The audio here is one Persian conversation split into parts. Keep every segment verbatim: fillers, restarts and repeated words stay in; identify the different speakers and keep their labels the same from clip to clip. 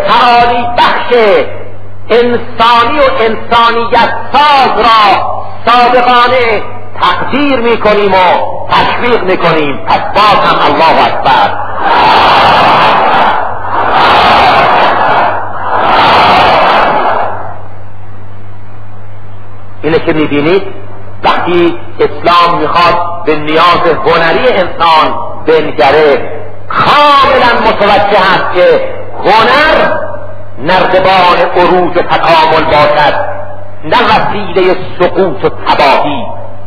Speaker 1: تعالی بخش انسانی و انسانیت ساز را صادقانه تقدیر میکنیم و تشویق میکنیم. پس باز هم الله اکبر. اینه که میبینید وقتی اسلام میخواد به نیاز هنری انسان بنگره، کاملا متوجه است که هنر نردبان عروج و تکامل باشد، نه وسیله سقوط و تباهی.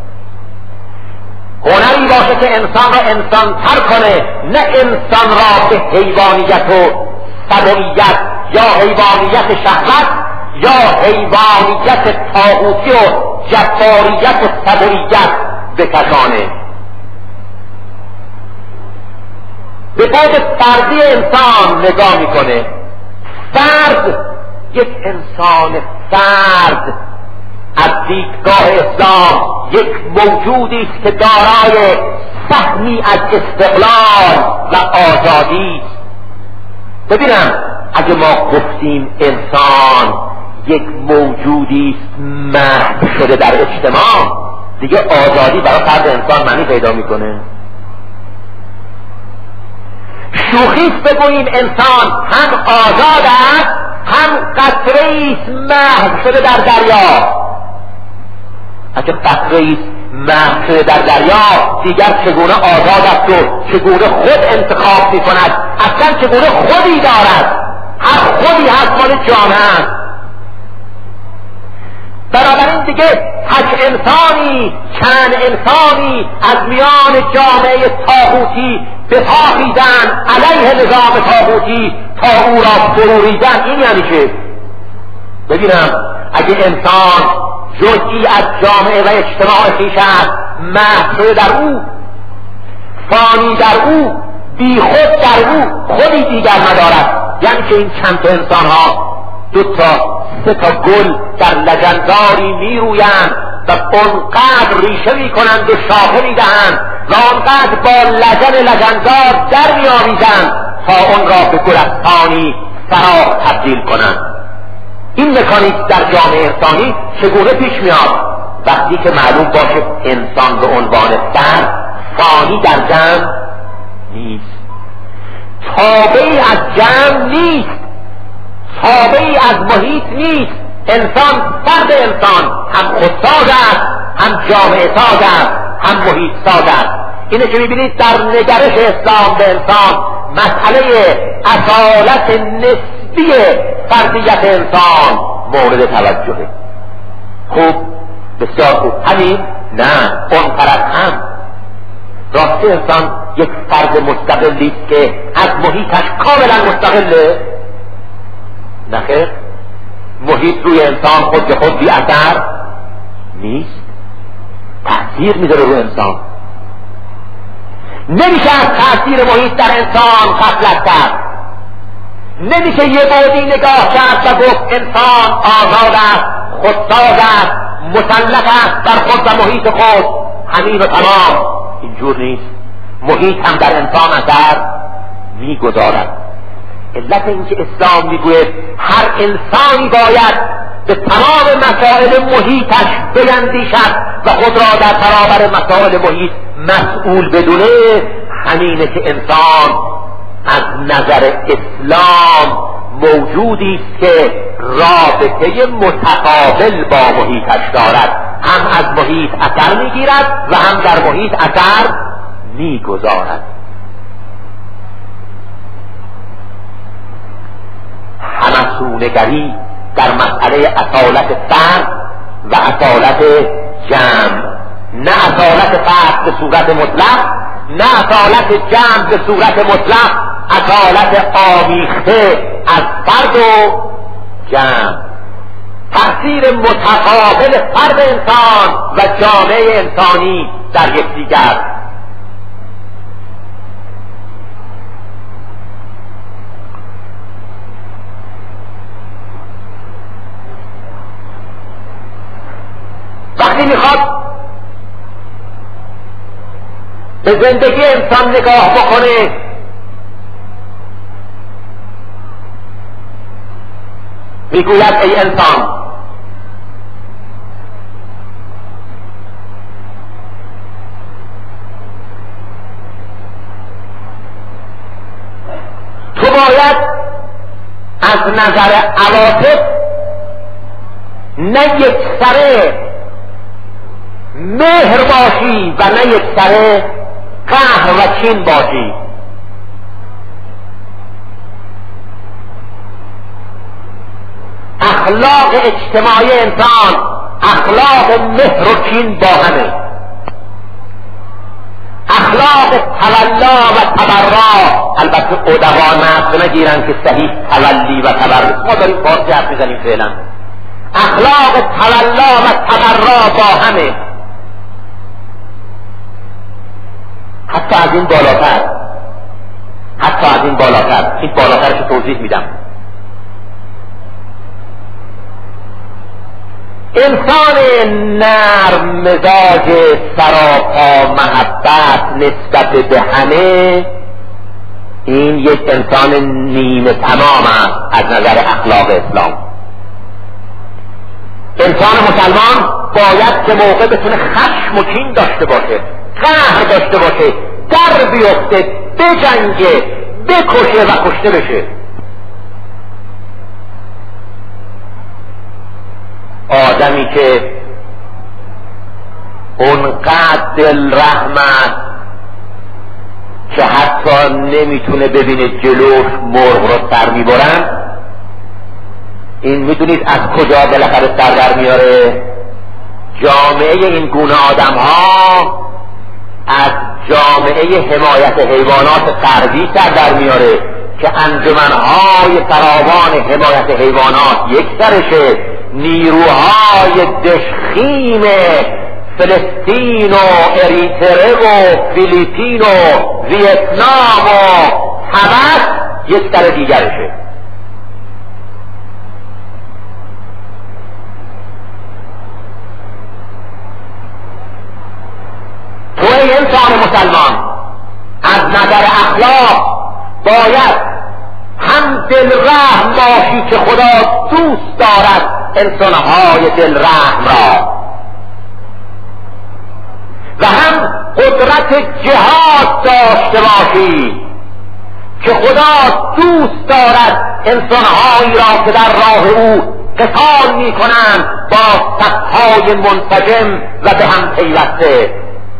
Speaker 1: هنری باشه که انسان را انسان تر کنه، نه انسان را به حیوانیت و سبویت یا حیوانیت شهوت یا حیوانیت طاغوتی و جباریت و سبویت بکشانه. به بعد فردی انسان نگاه میکنه. فرد، یک انسان فرد از دیدگاه اسلام یک موجودی است که دارای فهمی از استقلال و آزادی است. ببینم اگه ما گفتیم انسان یک موجودی است محو شده در اجتماع، دیگه آزادی برای فرد انسان معنی پیدا میکنه؟ شوخیست بگوییم انسان هم آزاد است هم قطره‌ای است محو شده در دریا. اگه قطره‌ای است محو شده در دریا، دیگر چگونه آزاد است و چگونه خود انتخاب میکند؟ اصلا چگونه خودی دارد؟ هر خودی هست مال جامعه است. بنابراین دیگه تک انسانی چند انسانی از میان جامعه طاغوتی به پا خیزن علیه نظام طاغوتی تا او را فروریزن. این یعنی چه؟ ببینم اگه انسان جزئی از جامعه و اجتماع خویش است، محو شده در او، فانی در او، بی خود در او، خودی دیگر ندارد. یعنی که این چند تا انسان ها دو تا سه تا گل در لجنزاری می رویند و اونقدر ریشه می کنند و شاخه می دهند و اونقدر با لجن لجنزار در می آویزند تا اون را به گلستانی فراخ تبدیل کنند. این مکانیزم در جامعه انسانی چگونه پیش میاد؟ وقتی که معلوم باشه انسان به عنوان فرد فانی در جمع نیست، تابعی از جمع نیست، تابعی از محیط نیست. انسان فرد انسان هم خودساز است، هم جامعه ساز است، هم محیط ساز است. اینه که میبینید در نگرش اسلام به انسان مسئله اصالت نسبی فردیت انسان مورد توجهه. خوب، بسیار خوب. همین نه، اون طرف هم راستی انسان یک فرد مستقلی است که از محیطش کاملا مستقله؟ نخیر، محیط روی انسان خود به خود بی اثر نیست، تأثیر میذاره روی انسان. نمیشه از تأثیر محیط در انسان غفلت کرد. نمیشه یه بودی نگاه کرد و گفت انسان آزاد است، خودساز است، مسلط است در خود و محیط خود، همین و تمام. اینجور نیست. محیط هم در انسان اثر میگذارد. علت اینکه اسلام میگوید هر انسانی باید به تمام مسائل محیطش بیندیشد و خود را در برابر مسائل محیط مسئول بدونه، همینه که انسان از نظر اسلام موجودی است که رابطه متقابل با محیطش دارد، هم از محیط اثر میگیرد و هم در محیط اثر میگذارد. همسونگری در مسئله اصالت فرد و اصالت جمع، نه اصالت فرد به صورت مطلق، نه اصالت جمع به صورت مطلق، اصالت آمیخته از فرد و جمع، تأثیر متقابل فرد انسان و جامعه انسانی در یکدیگر. وقتی میخواد به زندگی انسان نگاه بکنه، میگوید ای انسان، تو باید از نظر عواطف نه یک سره مهر باشی و نه یک سره قهر و کین باشی. اخلاق اجتماعی انسان اخلاق مهر و کین با همه. اخلاق تولا و تبرا، البته ادبا نقد نگیرن که صحیح تولی و تبرا، ما داریم فارسی حرف میزنیم فعلا. اخلاق تولا و تبرا با همه، حتی از این بالاتر، حتی از این بالاتر، این بالاترش رو توضیح میدم. انسان نرم مزاج سراپا محبت نسبت به همه، این یک انسان نیمه تمام است از نظر اخلاق اسلام. انسان مسلمان باید که موقع بتونه خشم و کین داشته باشه، قهر داشته باشه، در بیفته، بجنگه، بکشه و کشته بشه. آدمی که اونقدر دل رحم است که حتی نمیتونه ببینه جلوش مرغ رو سر میبرن، این میدونید از کجا بالاخره سر در میاره؟ جامعه این گونه آدم ها از جامعه حمایت حیوانات غربی سر در میاره که انجمنهای فراوان حمایت حیوانات یک سرشه، نیروهای دشخیم فلسطین و اریتره و فیلیپین و ویتنام و تبت یک سر دیگرشه. تو ای انسان مسلمان از نظر اخلاق باید هم دل رحم باشی که خدا دوست دارد انسانهای دل رحم را، و هم قدرت جهاد داشته باشی که خدا دوست دارد انسانهایی را که در راه او قتال می کنند با صفهای منسجم و به هم پیوسته.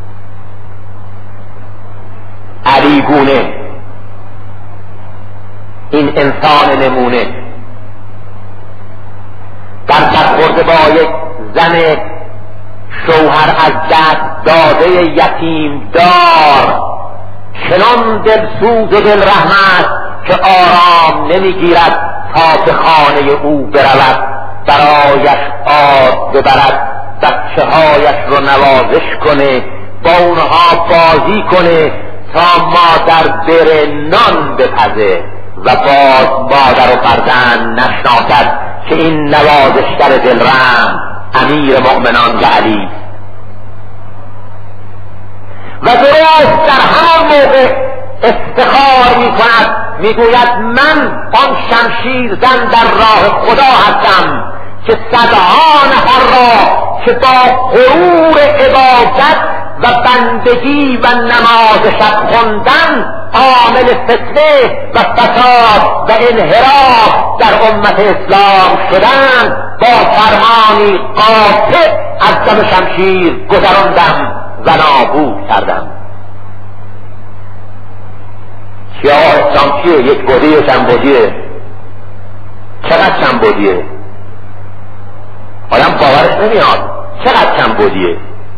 Speaker 1: علی گونه این انسان نمونه در برخورد با یک زن شوهر از دست داده یتیم دار چنان دلسوز و دل رحم است که آرام نمیگیرد تا به خانه او برود، برایش آب ببرد، بچه هایش رو نوازش کنه، با اونها بازی کنه تا مادر بره نان بپزه و باز مادر و فرزند نشناسد که این نوازشگر دلرحم امیر مؤمنان و علی. و درست در همان موقع افتخار می کند، می گوید من آن شمشیر زن در راه خدا هستم که صدها نفر را که با غرور عبادت و بندگی و نماز شب خواندن عامل فتنه و فساد و انحراف در امت اسلام شدند، با فرمانی قاطع از دم شمشیر گذراندم و نابود کردم. سیاه اسلام چیه؟ یک بودی یا چند بودیه؟ چقدر چند بودیه؟ آدم باورش نمیاد چقدر چند بودیه.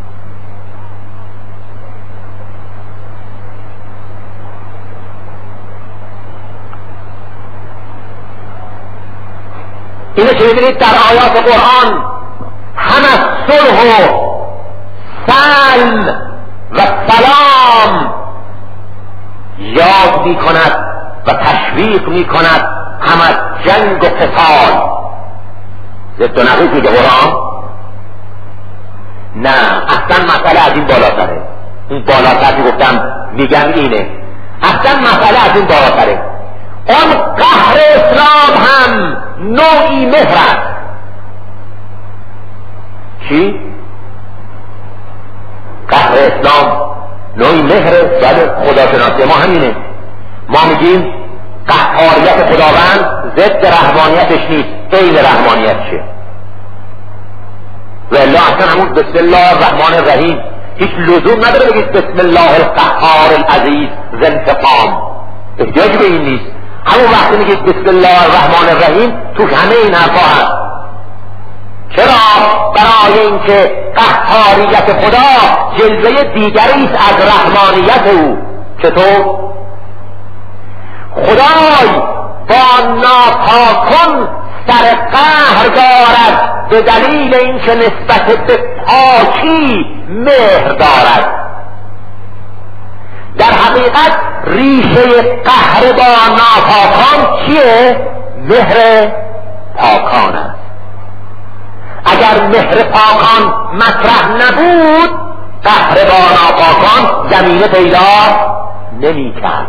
Speaker 1: اینه که میبینید در آیات قرآن هم از صلح و سلم و سلام یاد می کند و تشویق می کند، هم از جنگ و قتال. ضد و نقیض میگه قرآن؟ نه، اصلا مسئله از این بالاتره. این بالاتر که گفتم میگم اینه، اصلا مسئله از این بالاتره. آن قهر اسلام هم نوعی مهر چی؟ قهر اسلام نوعی مهر بله خداشناسی ما همینه. ما میگیم قهاریت خداوند ضد رحمانیتش نیست، عین رحمانیتشه. و الا اصلا همون بسم الله الرحمن الرحیم هیچ لزوم نداره بگید بسم الله القهار العزیز ذی انتقام، احتیاجی به این نیست. همون وقتی میگید بسم الله الرحمن الرحیم توش همه این حرفا هست. چرا؟ برای اینکه قهاریت خدا جلوه دیگری است از رحمانیت او. چطور؟ خدای با ناپاکان سر قهر دارد به دلیل اینکه نسبت به پاکی مهر دارد. در حقیقت ریشه قهر با ناپاکان چیه؟ مهر پاکان است. اگر مهر پاکان مطرح نبود قهر با ناپاکان زمینه پیدا نمی کرد.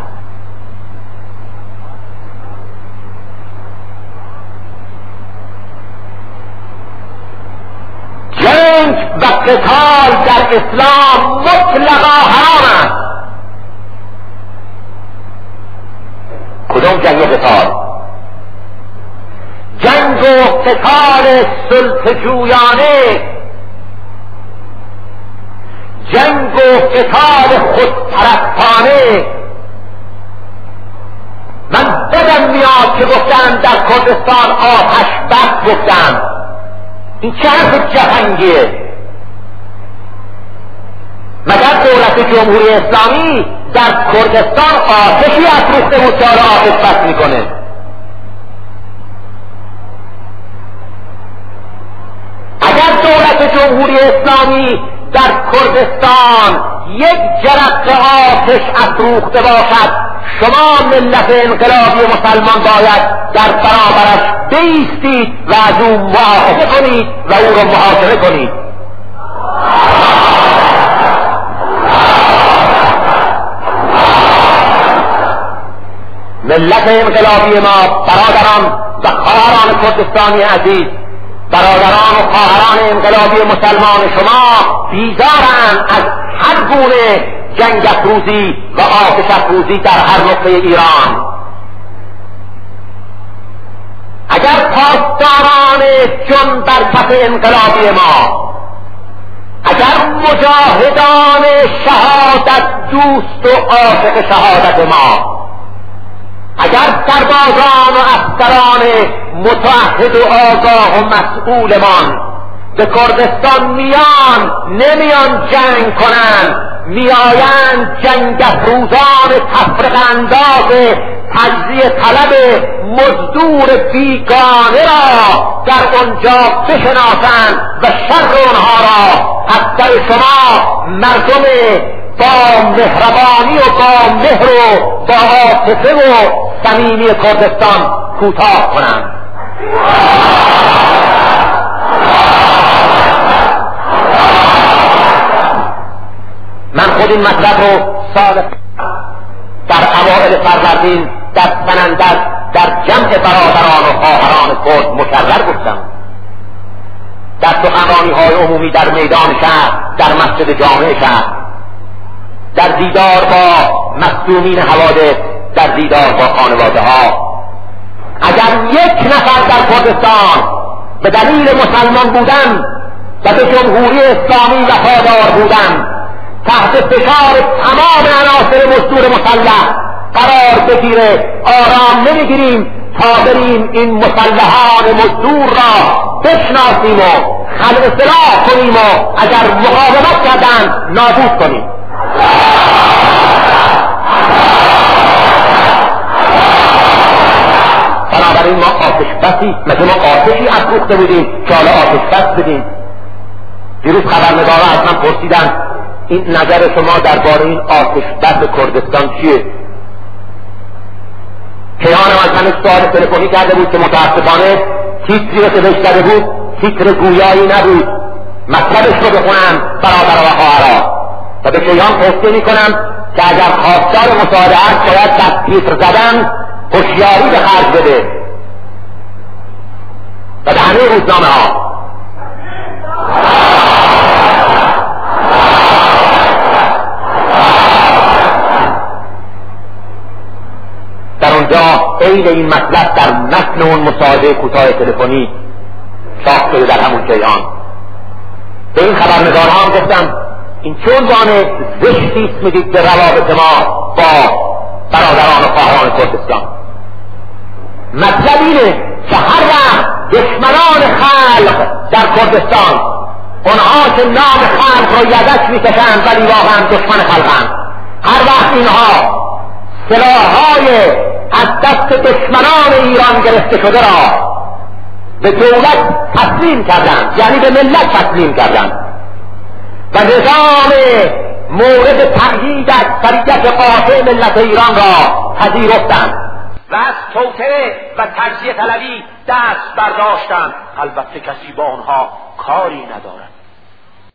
Speaker 1: جنگ و قتال در اسلام مطلقا حرام است. کدوم جنگ و قتال؟ جنگ و قتال سلطه‌جویانه، جنگ و قتال خودپرستانه. من بدم میاد که گفتم در کردستان آتش بس گفتم. این چه حرف جهنگیه؟ مگر دولت جمهوری اسلامی در کردستان آتشی افروخته بود که آتش بس میکنه؟ اگر دولت جمهوری اسلامی در کردستان یک جرقه آتش افروخته باشد شما ملت انقلابی مسلمان باید در برابرش بایستید و از او معاخذه کنید و او را محاکمه کنید. ملت انقلابی ما، برادران و خواهران کردستانی عزیز، برادران و خواهران انقلابی مسلمان شما بیزارند از هر گونه جنگ افروزی و آتش افروزی در هر نقطه ایران. اگر پاسداران جن بر کف انقلابی ما، اگر مجاهدان شهادت دوست و عاشق شهادت ما، اگر سربازان و افسران متعهد و آگاه و مسئولمان به کردستان میان، نمیان جنگ کنند، میآیند جنگ افروزان تفرقه انداز تجزیه طلب مزدور بیگانه را در آنجا بشناسند و شر آنها را از سر شما مردم با مهربانی و با مهر و با عاطفه و صمیمی کردستان کوتاه کنند. من خود این مطلب رو سال در اوائل فروردین در سنندج در جمع برادران و خواهران کرد مکرر گفتم، در سخنرانی های عمومی در میدان شهر، در مسجد جامع شهر، در دیدار با مصدومین حوادث، در دیدار با خانواده ها. اگر یک نفر در کردستان به دلیل مسلمان بودن و به جمهوری اسلامی وفادار بودن تحت فشار تمام عناصر مزدور مسلح قرار بگیره، آرام نمیگیریم تا بریم این مسلحان مزدور را بشناسیم و خلع سلاح کنیم و اگر مقاومت کردن نابود کنیم. بنابراین ما آتش بسی، مگه ما آتشی افروخته بودیم که حالا آتش بس بدیم؟ دیروز خبرنگارا از من پرسیدن این نظر شما درباره این آتش بس کردستان چیه؟ کیانم از من سوال تلفنی کرده بود که متاسفانه تیتری رو که بهش داده بود تیتر گویایی نبود، مطلبش رو بخونم برادر و خواهرها و به کیان توصیه میکنم که اگر خواستار مساعده است باید در تیتر زدن هوشیاری به خرج بده و به همه روزنامه ها تحلیل این مطلب در متن اون مصاحبه کوتاه تلفنی چاپ شده در همون جریان. به این خبرنگارها هم گفتم این چه عنوان زشتی است میدید به روابط ما با برادران و خواهران کردستان. مطلب اینه که هر وقت دشمنان خلق در کردستان، اونها که نام خلق رو یدک میکشند ولی واقعا دشمن خلقند، هر وقت اینها سلاحهای از دست دشمنان ایران گرفته شده را به دولت تسلیم کردند، یعنی به ملت تسلیم کردند و نظام مورد تأیید اکثریت قاطع ملت ایران را پذیرفتند و از توطئه و تجزیه طلبی دست برداشتند، البته کسی با آنها کاری ندارد.